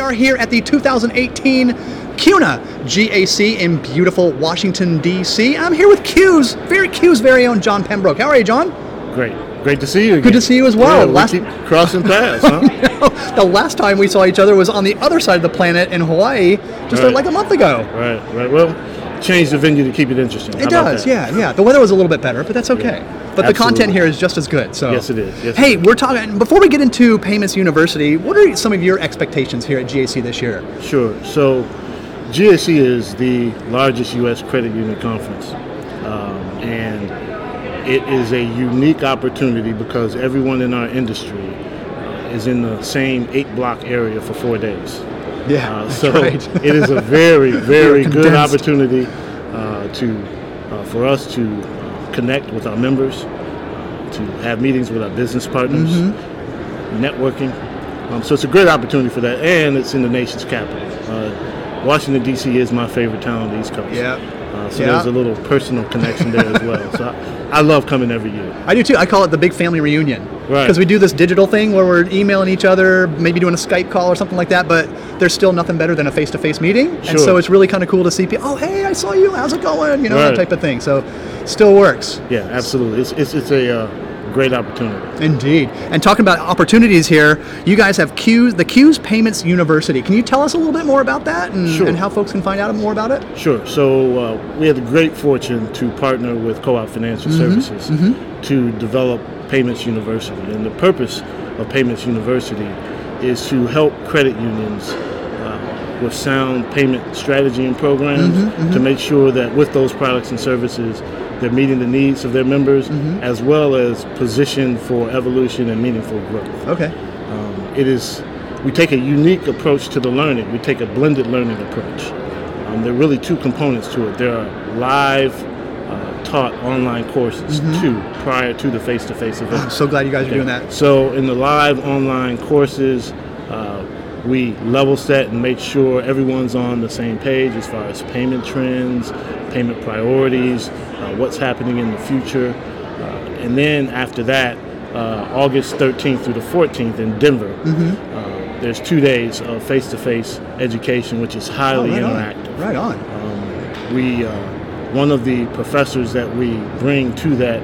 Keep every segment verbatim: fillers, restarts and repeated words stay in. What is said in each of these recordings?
are here at the two thousand eighteen C U N A G A C in beautiful Washington, D C I'm here with Q's, very Q's very own John Pembroke. How are you, John? Great. Great to see you again. Good to see you as well. Yeah, last... we keep crossing paths, huh? The last time we saw each other was on the other side of the planet in Hawaii, just right. like a month ago. Right, right. Well, change the venue to keep it interesting. It does, yeah, yeah. The weather was a little bit better, but that's okay. Yeah, but the content here is just as good. So yes, it is. Yes, hey, it is. we're talking. Before we get into Payments University, what are some of your expectations here at G A C this year? Sure. So, G A C is the largest U S credit union conference, um, and it is a unique opportunity because everyone in our industry uh, is in the same eight-block area for four days. Yeah, uh, so right. It is a very, very good opportunity uh, to uh, for us to uh, connect with our members, uh, to have meetings with our business partners, mm-hmm. networking. Um, so it's a great opportunity for that, and it's in the nation's capital. Uh, Washington, D C is my favorite town on the East Coast. Yeah. Uh, so yeah. there's a little personal connection there as well. So I, I love coming every year. I do too. I call it the big family reunion. Right. Because we do this digital thing where we're emailing each other, maybe doing a Skype call or something like that, but there's still nothing better than a face-to-face meeting. Sure. And so it's really kind of cool to see people, oh, hey, I saw you. How's it going? You know, right. that type of thing. So still works. Yeah, absolutely. It's it's, it's a uh, great opportunity. Indeed. And talking about opportunities here, you guys have Q's, the Q's Payments University. Can you tell us a little bit more about that and, sure. and how folks can find out more about it? Sure. So uh, we had the great fortune to partner with Co-op Financial mm-hmm. Services mm-hmm. to develop Payments University. And the purpose of Payments University is to help credit unions uh, with sound payment strategy and programs mm-hmm, mm-hmm. to make sure that with those products and services, they're meeting the needs of their members, mm-hmm. as well as positioned for evolution and meaningful growth. Okay. Um, it is, we take a unique approach to the learning. We take a blended learning approach. Um, there are really two components to it. There are live uh, taught online courses mm-hmm. too, prior to the face-to-face event. I'm so glad you guys okay. are doing that. So in the live online courses, uh, we level set and make sure everyone's on the same page as far as payment trends, payment priorities, uh, what's happening in the future. Uh, and then after that, uh, August thirteenth through the fourteenth in Denver, mm-hmm. uh, there's two days of face-to-face education, which is highly oh, right interactive. On. Right on. Um, we, uh, one of the professors that we bring to that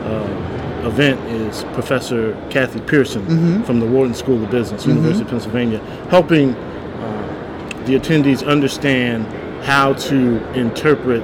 uh, event is Professor Kathy Pearson mm-hmm. from the Wharton School of Business, mm-hmm. University of Pennsylvania, helping uh, the attendees understand how to interpret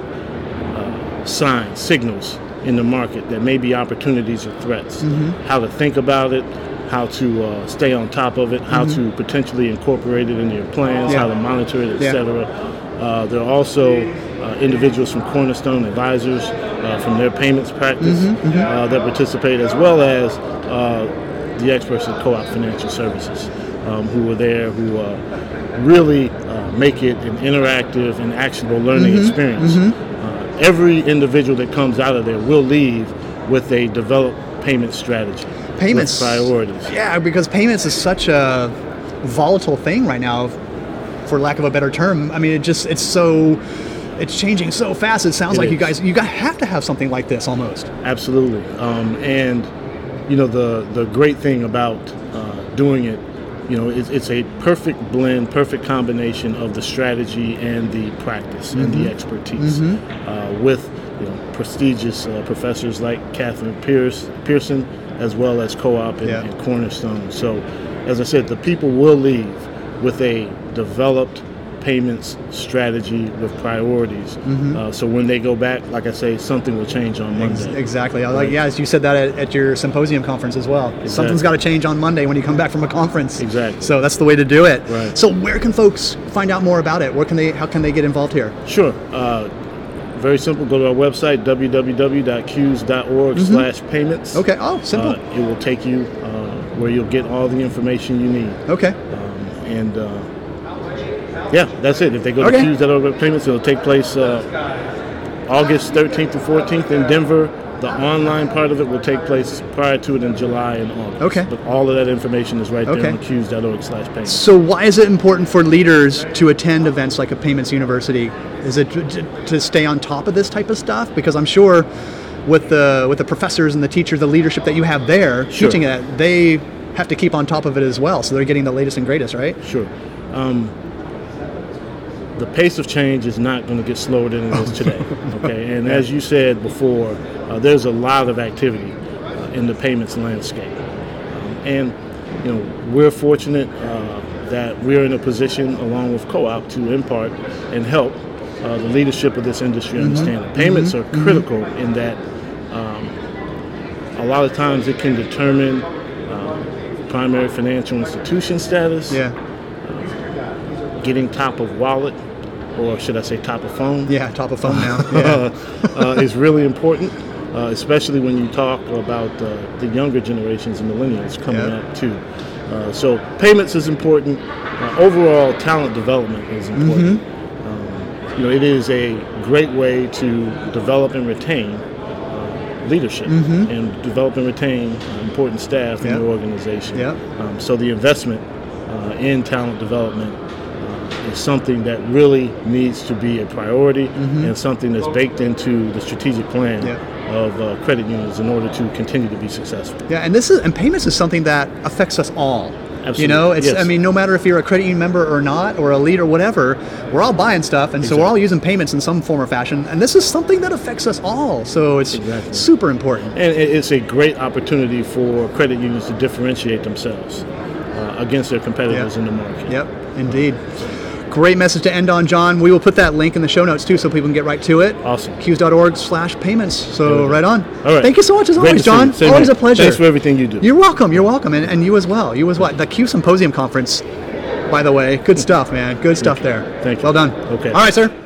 uh, signs, signals in the market that may be opportunities or threats, mm-hmm. how to think about it, how to uh, stay on top of it, how mm-hmm. to potentially incorporate it into your plans, yeah. how to monitor it, et yeah. cetera. Uh, there are also uh, individuals from Cornerstone Advisors, uh, from their payments practice mm-hmm, mm-hmm. Uh, that participate, as well as uh, the experts at Co-op Financial Services um, who were there, who uh, really uh, make it an interactive and actionable learning mm-hmm, experience. mm-hmm. Uh, every individual that comes out of there will leave with a developed payment strategy, payments with priorities. Yeah, because payments is such a volatile thing right now, for lack of a better term. I mean, it just it's so it's changing so fast. It sounds it like is. you guys you guys have to have something like this almost. Absolutely, um, and you know the the great thing about uh, doing it, you know, it's, it's a perfect blend, perfect combination of the strategy and the practice mm-hmm. and the expertise mm-hmm. uh, with you know prestigious uh, professors like Catherine Pierce, Pearson, as well as Co-op and, yeah. and Cornerstone. So, as I said, the people will leave with a developed payments strategy with priorities. Mm-hmm. Uh, so when they go back, like I say, something will change on Monday. Exactly. I right. like. Yeah, as you said that at, at your symposium conference as well. Exactly. Something's got to change on Monday when you come back from a conference. Exactly. So that's the way to do it. Right. So where can folks find out more about it? Where can they? How can they get involved here? Sure. Uh, very simple. Go to our website, w w w dot q s dot org mm-hmm. slash payments. Okay. Oh, simple. Uh, it will take you uh, where you'll get all the information you need. Okay. Um, and uh, yeah, that's it. If they go okay. to Q S dot org payments, it'll take place uh, August thirteenth to fourteenth in Denver. The online part of it will take place prior to it in July and August. Okay. But all of that information is right okay. there on q s dot org slash payments. So why is it important for leaders to attend events like a Payments University? Is it to, to stay on top of this type of stuff? Because I'm sure with the with the professors and the teachers, the leadership that you have there sure. teaching it, they have to keep on top of it as well. So they're getting the latest and greatest, right? Sure. Um, the pace of change is not going to get slower than it is today. Okay, and as you said before, uh, there's a lot of activity uh, in the payments landscape, um, and you know we're fortunate uh, that we're in a position, along with Co-op, to impart and help uh, the leadership of this industry mm-hmm. understand that payments mm-hmm. are critical mm-hmm. in that um, a lot of times it can determine uh, primary financial institution status. Yeah. Getting top of wallet, or should I say top of phone? Yeah, top of phone now. Yeah. uh, is really important, uh, especially when you talk about uh, the younger generations and millennials coming yeah. up too. Uh, so payments is important. Uh, overall talent development is important. Mm-hmm. Um, you know, it is a great way to develop and retain uh, leadership mm-hmm. and develop and retain uh, important staff yep. in your organization. Yep. Um, so the investment uh, in talent development is something that really needs to be a priority mm-hmm. and something that's baked into the strategic plan yeah. of uh, credit unions in order to continue to be successful. Yeah, and this is and payments is something that affects us all. Absolutely. You know, it's yes. I mean, no matter if you're a credit union member or not, or a lead or whatever, we're all buying stuff, and exactly. so we're all using payments in some form or fashion. And this is something that affects us all. So it's exactly. super important. And it's a great opportunity for credit unions to differentiate themselves uh, against their competitors yep. in the market. Yep, indeed. Great message to end on, John. We will put that link in the show notes too, so people can get right to it. Awesome. Q S dot org slash payments. So right on. All right. Thank you so much as Great always, John. Always here. a pleasure. Thanks for everything you do. You're welcome. You're welcome, and, and you as well. You as well. The Q Symposium Conference, by the way. Good stuff, man. Good stuff there. Thank you. Well done. Okay. All right, sir.